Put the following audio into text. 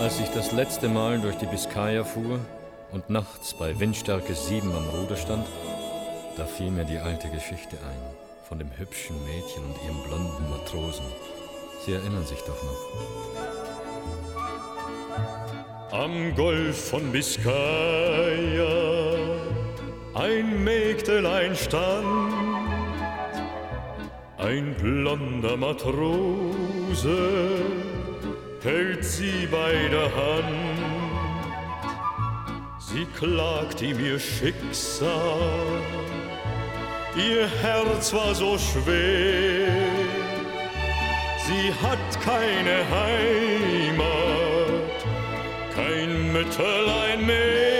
Als ich das letzte Mal durch die Biskaya fuhr und nachts bei Windstärke 7 am Ruder stand, da fiel mir die alte Geschichte ein von dem hübschen Mädchen und ihrem blonden Matrosen. Sie erinnern sich doch noch. Am Golf von Biskaya ein Mägdelein stand, ein blonder Matrose hält sie bei der Hand. Sie klagt ihm ihr Schicksal, ihr Herz war so schwer. Sie hat keine Heimat, kein Mütterlein mehr.